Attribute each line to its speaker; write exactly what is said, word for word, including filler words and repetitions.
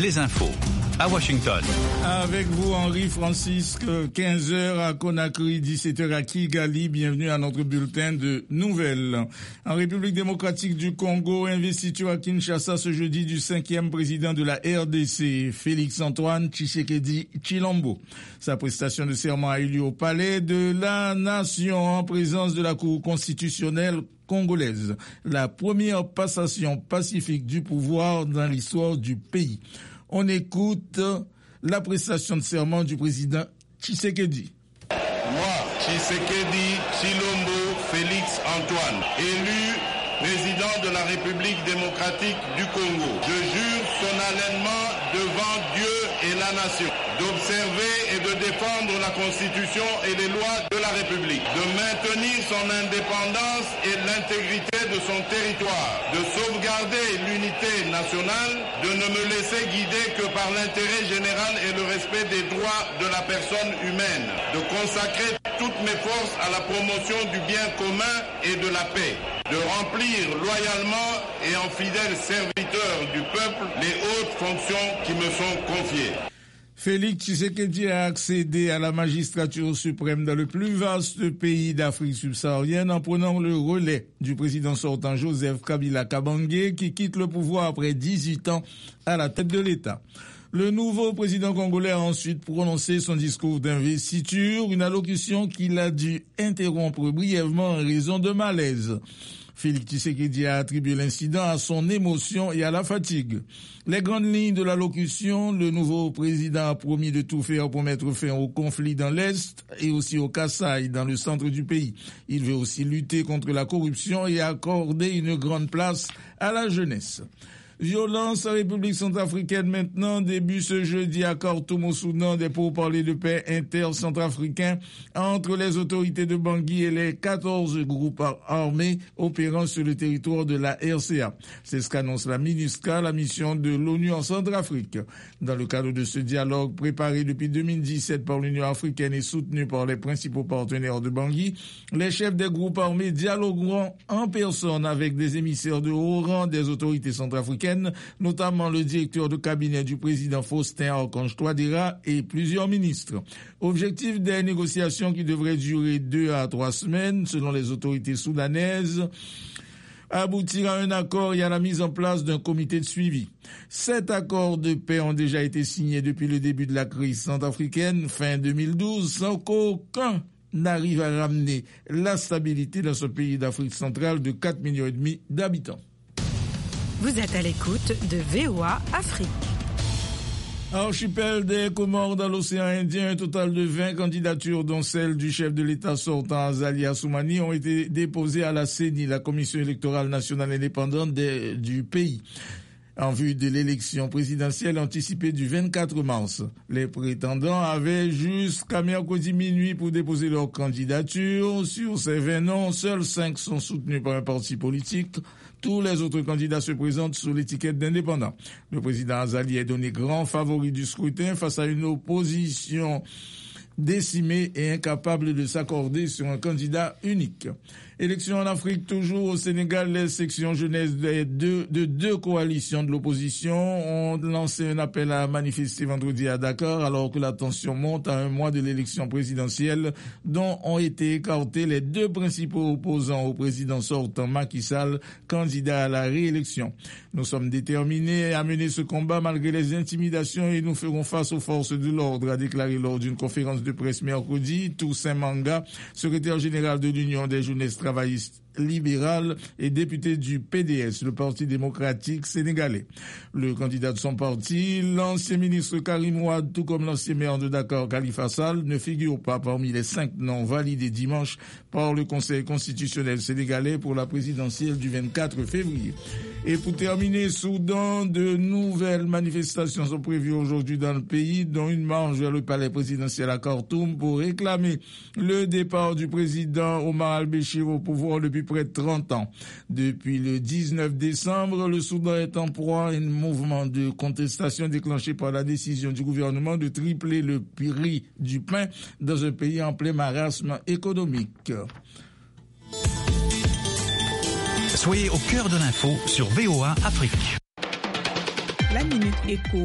Speaker 1: les infos à Washington.
Speaker 2: Avec vous, Henri Francisque, quinze heures à Conakry, dix-sept heures à Kigali. Bienvenue à notre bulletin de nouvelles. En République démocratique du Congo, investiture à Kinshasa ce jeudi du cinquième président de la R D C, Félix-Antoine Tshisekedi Tshilombo. Sa prestation de serment a eu lieu au palais de la Nation en présence de la Cour constitutionnelle congolaise. La première passation pacifique du pouvoir dans l'histoire du pays. On écoute la prestation de serment du président Tshisekedi.
Speaker 3: Moi, Tshisekedi Tshilombo Félix Antoine, élu président de la République démocratique du Congo, je jure solennellement devant Dieu et la nation d'observer et de défendre la Constitution et les lois de la République, de maintenir son indépendance et l'intégrité de son territoire, de sauvegarder l'unité nationale, de ne me laisser guider que par l'intérêt général et le respect des droits de la personne humaine, de consacrer toutes mes forces à la promotion du bien commun et de la paix, de remplir loyalement et en fidèle serviteur du peuple les hautes fonctions qui me sont confiées.
Speaker 2: Félix Tshisekedi a accédé à la magistrature suprême dans le plus vaste pays d'Afrique subsaharienne en prenant le relais du président sortant Joseph Kabila Kabange qui quitte le pouvoir après dix-huit ans à la tête de l'État. Le nouveau président congolais a ensuite prononcé son discours d'investiture, une allocution qu'il a dû interrompre brièvement en raison de malaise. Félix Tshisekedi a attribué l'incident à son émotion et à la fatigue. Les grandes lignes de l'allocution, le nouveau président a promis de tout faire pour mettre fin au conflit dans l'Est et aussi au Kasaï, dans le centre du pays. Il veut aussi lutter contre la corruption et accorder une grande place à la jeunesse. Violence en République centrafricaine maintenant, début ce jeudi à Khartoum au Soudan des pourparlers de paix inter-centrafricains entre les autorités de Bangui et les quatorze groupes armés opérant sur le territoire de la R C A. C'est ce qu'annonce la MINUSCA, la mission de l'ONU en Centrafrique. Dans le cadre de ce dialogue préparé depuis deux mille dix-sept par l'Union africaine et soutenu par les principaux partenaires de Bangui, les chefs des groupes armés dialogueront en personne avec des émissaires de haut rang des autorités centrafricaines, notamment le directeur de cabinet du président Faustin Archange Touadéra et plusieurs ministres. Objectif des négociations qui devraient durer deux à trois semaines, selon les autorités soudanaises, aboutir à un accord et à la mise en place d'un comité de suivi. Sept accords de paix ont déjà été signés depuis le début de la crise centrafricaine, fin deux mille douze, sans qu'aucun n'arrive à ramener la stabilité dans ce pays d'Afrique centrale de quatre millions et demi d'habitants.
Speaker 4: Vous êtes à l'écoute de V O A Afrique.
Speaker 2: Archipel des Comores dans l'océan Indien, un total de vingt candidatures, dont celle du chef de l'État sortant Azali Assoumani, ont été déposées à la C E N I, la Commission électorale nationale indépendante des, du pays, en vue de l'élection présidentielle anticipée du vingt-quatre mars. Les prétendants avaient jusqu'à mercredi minuit pour déposer leur candidature. Sur ces vingt noms, seuls cinq sont soutenus par un parti politique. Tous les autres candidats se présentent sous l'étiquette d'indépendants. Le président Azali est donné grand favori du scrutin face à une opposition décimée et incapable de s'accorder sur un candidat unique. Élection en Afrique, toujours au Sénégal, les sections jeunesse des deux, de deux coalitions de l'opposition ont lancé un appel à manifester vendredi à Dakar alors que la tension monte à un mois de l'élection présidentielle dont ont été écartés les deux principaux opposants au président sortant Macky Sall, candidat à la réélection. Nous sommes déterminés à mener ce combat malgré les intimidations et nous ferons face aux forces de l'ordre, a déclaré lors d'une conférence de presse mercredi Toussaint Manga, secrétaire général de l'Union des jeunesses travaillistes libéral et député du P D S, le Parti démocratique sénégalais. Le candidat de son parti, l'ancien ministre Karim Ouad, tout comme l'ancien maire de Dakar, Khalifa Sall, ne figure pas parmi les cinq noms validés dimanche par le Conseil constitutionnel sénégalais pour la présidentielle du vingt-quatre février. Et pour terminer, Soudan, de nouvelles manifestations sont prévues aujourd'hui dans le pays, dont une marche vers le palais présidentiel à Khartoum pour réclamer le départ du président Omar al-Béchir au pouvoir depuis près de trente ans. Depuis le dix-neuf décembre, le Soudan est en proie à un mouvement de contestation déclenché par la décision du gouvernement de tripler le prix du pain dans un pays en plein marasme économique.
Speaker 1: Soyez au cœur de l'info sur V O A Afrique.
Speaker 5: La Minute Éco.